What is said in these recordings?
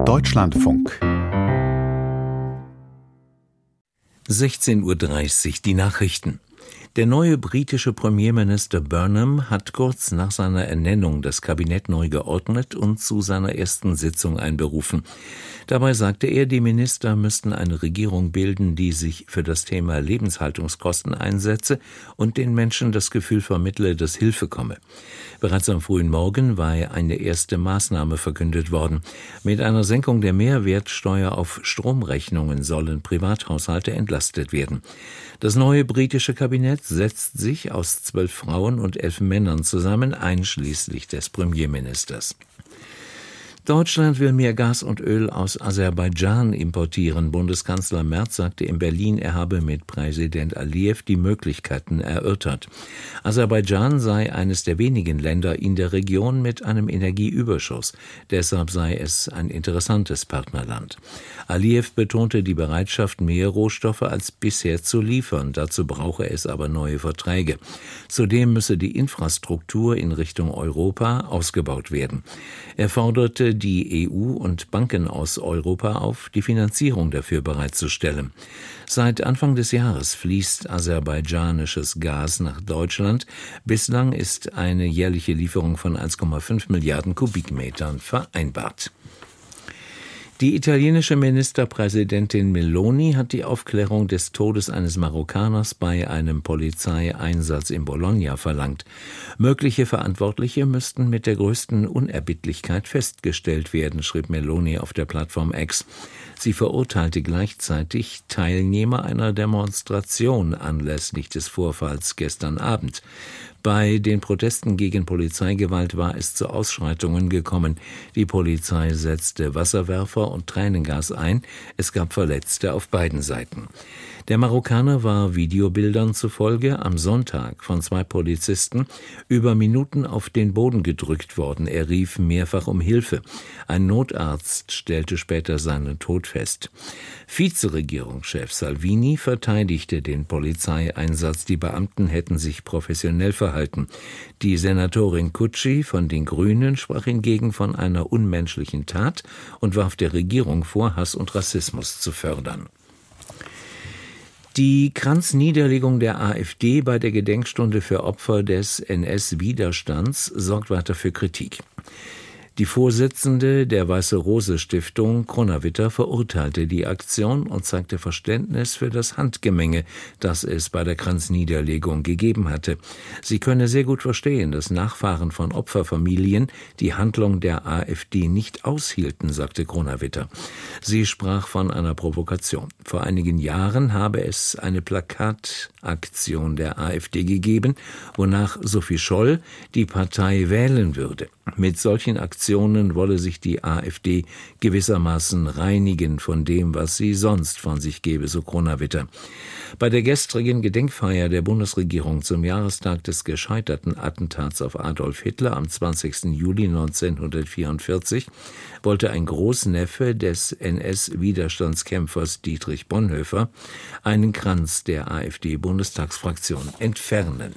Deutschlandfunk 16:30 Uhr, die Nachrichten. Der neue britische Premierminister Burnham hat kurz nach seiner Ernennung das Kabinett neu geordnet und zu seiner ersten Sitzung einberufen. Dabei sagte er, die Minister müssten eine Regierung bilden, die sich für das Thema Lebenshaltungskosten einsetze und den Menschen das Gefühl vermittle, dass Hilfe komme. Bereits am frühen Morgen war eine erste Maßnahme verkündet worden. Mit einer Senkung der Mehrwertsteuer auf Stromrechnungen sollen Privathaushalte entlastet werden. Das neue britische Kabinett setzt sich aus 12 Frauen und 11 Männern zusammen, einschließlich des Premierministers. Deutschland will mehr Gas und Öl aus Aserbaidschan importieren. Bundeskanzler Merz sagte in Berlin, er habe mit Präsident Aliyev die Möglichkeiten erörtert. Aserbaidschan sei eines der wenigen Länder in der Region mit einem Energieüberschuss. Deshalb sei es ein interessantes Partnerland. Aliyev betonte die Bereitschaft, mehr Rohstoffe als bisher zu liefern. Dazu brauche es aber neue Verträge. Zudem müsse die Infrastruktur in Richtung Europa ausgebaut werden. Er forderte die EU und Banken aus Europa auf, die Finanzierung dafür bereitzustellen. Seit Anfang des Jahres fließt aserbaidschanisches Gas nach Deutschland. Bislang ist eine jährliche Lieferung von 1,5 Milliarden Kubikmetern vereinbart. Die italienische Ministerpräsidentin Meloni hat die Aufklärung des Todes eines Marokkaners bei einem Polizeieinsatz in Bologna verlangt. Mögliche Verantwortliche müssten mit der größten Unerbittlichkeit festgestellt werden, schrieb Meloni auf der Plattform X. Sie verurteilte gleichzeitig Teilnehmer einer Demonstration anlässlich des Vorfalls gestern Abend. Bei den Protesten gegen Polizeigewalt war es zu Ausschreitungen gekommen. Die Polizei setzte Wasserwerfer und Tränengas ein. Es gab Verletzte auf beiden Seiten. Der Marokkaner war Videobildern zufolge am Sonntag von 2 Polizisten über Minuten auf den Boden gedrückt worden. Er rief mehrfach um Hilfe. Ein Notarzt stellte später seinen Tod fest. Vizeregierungschef Salvini verteidigte den Polizeieinsatz. Die Beamten hätten sich professionell verhalten. Die Senatorin Cucci von den Grünen sprach hingegen von einer unmenschlichen Tat und warf der Regierung vor, Hass und Rassismus zu fördern. Die Kranzniederlegung der AfD bei der Gedenkstunde für Opfer des NS-Widerstands sorgt weiter für Kritik. Die Vorsitzende der Weiße-Rose-Stiftung, Kronawitter, verurteilte die Aktion und zeigte Verständnis für das Handgemenge, das es bei der Kranzniederlegung gegeben hatte. Sie könne sehr gut verstehen, dass Nachfahren von Opferfamilien die Handlung der AfD nicht aushielten, sagte Kronawitter. Sie sprach von einer Provokation. Vor einigen Jahren habe es eine Plakataktion der AfD gegeben, wonach Sophie Scholl die Partei wählen würde. Mit solchen Aktionen wolle sich die AfD gewissermaßen reinigen von dem, was sie sonst von sich gebe, so Kronawitter. Bei der gestrigen Gedenkfeier der Bundesregierung zum Jahrestag des gescheiterten Attentats auf Adolf Hitler am 20. Juli 1944 wollte ein Großneffe des NS-Widerstandskämpfers Dietrich Bonhoeffer einen Kranz der AfD-Bundestagsfraktion entfernen.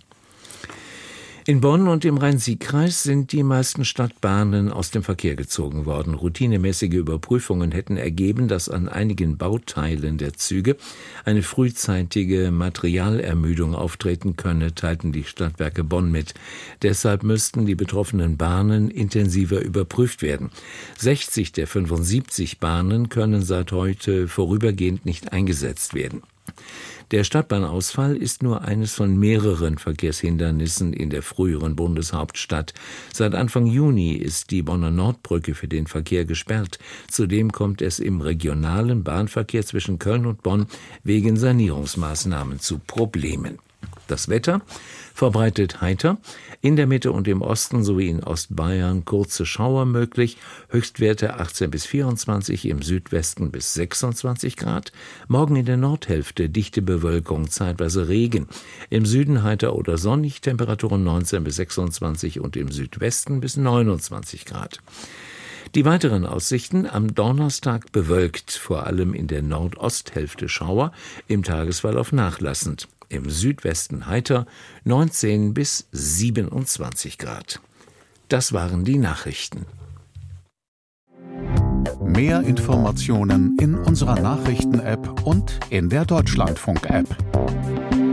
In Bonn und im Rhein-Sieg-Kreis sind die meisten Stadtbahnen aus dem Verkehr gezogen worden. Routinemäßige Überprüfungen hätten ergeben, dass an einigen Bauteilen der Züge eine frühzeitige Materialermüdung auftreten könne, teilten die Stadtwerke Bonn mit. Deshalb müssten die betroffenen Bahnen intensiver überprüft werden. 60 der 75 Bahnen können seit heute vorübergehend nicht eingesetzt werden. Der Stadtbahnausfall ist nur eines von mehreren Verkehrshindernissen in der früheren Bundeshauptstadt. Seit Anfang Juni ist die Bonner Nordbrücke für den Verkehr gesperrt. Zudem kommt es im regionalen Bahnverkehr zwischen Köln und Bonn wegen Sanierungsmaßnahmen zu Problemen. Das Wetter verbreitet heiter, in der Mitte und im Osten sowie in Ostbayern kurze Schauer möglich, Höchstwerte 18 bis 24, im Südwesten bis 26 Grad, morgen in der Nordhälfte dichte Bewölkung, zeitweise Regen, im Süden heiter oder sonnig, Temperaturen 19 bis 26 und im Südwesten bis 29 Grad. Die weiteren Aussichten: am Donnerstag bewölkt, vor allem in der Nordosthälfte Schauer, im Tagesverlauf nachlassend. Im Südwesten heiter, 19 bis 27 Grad. Das waren die Nachrichten. Mehr Informationen in unserer Nachrichten-App und in der Deutschlandfunk-App.